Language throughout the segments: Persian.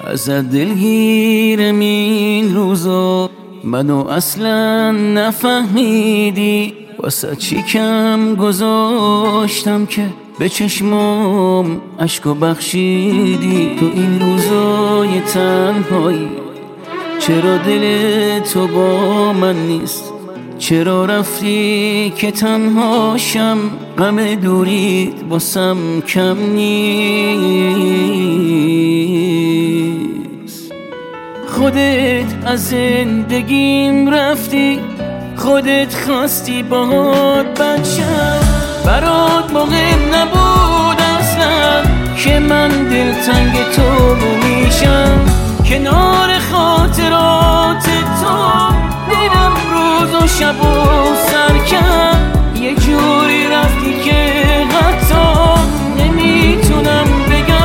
ازت دلگیرم این روزا، منو اصلا نفهمیدی. واسه چی کم گذاشتم که به چشمام عشقو بخشیدی. تو این روزای تنهایی چرا دل تو با من نیست؟ چرا رفتی که تنهاشم؟ غم دوریت باسم کم نیست. خودت از زندگیم رفتی، خودت خواستی باهات بچم. برات مهم نبود اصلا که من دلتنگ تو میشم. کنار خاطرات تو دیدم روز و شب و سر کرد. یه جوری رفتی که حتی نمیتونم بگم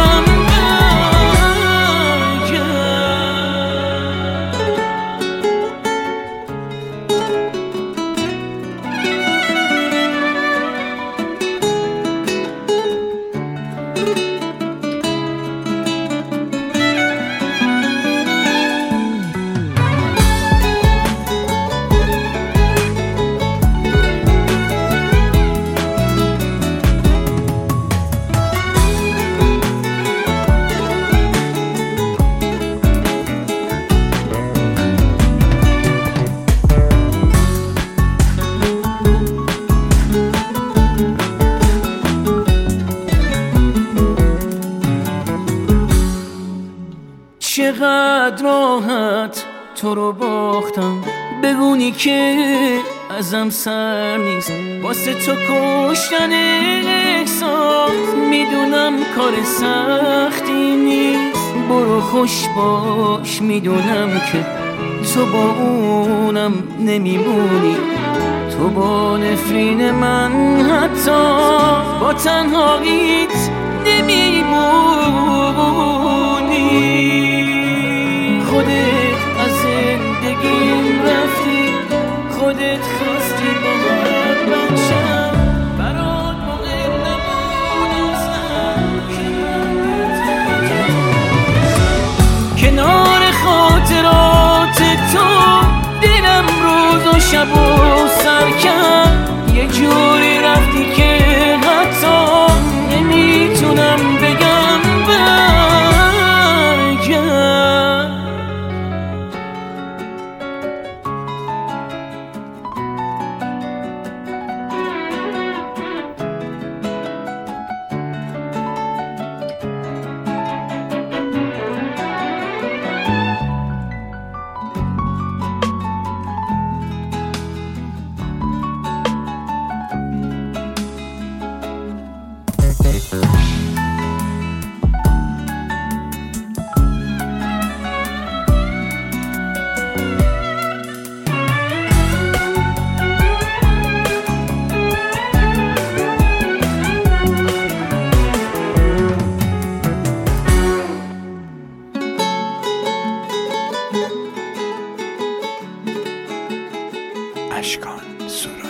چقدر راحت تو رو باختم، بگونی که ازم سر نیست. واسه تو کشتن احساس میدونم کار سختی نیست. برو خوش باش، میدونم که تو با اونم نمیمونی. تو با نفرین من حتی با تنهاییت نمیمونی. خودت از زندگیم رفتی، خودت خواستی باهات بچم. برات مهم نبود اصلا کنار خاطرات تو دیدم روز و شب و سر کرد. یه جوری رفتی که حتی نمیتونم بگم برگرد. اشکان سرود.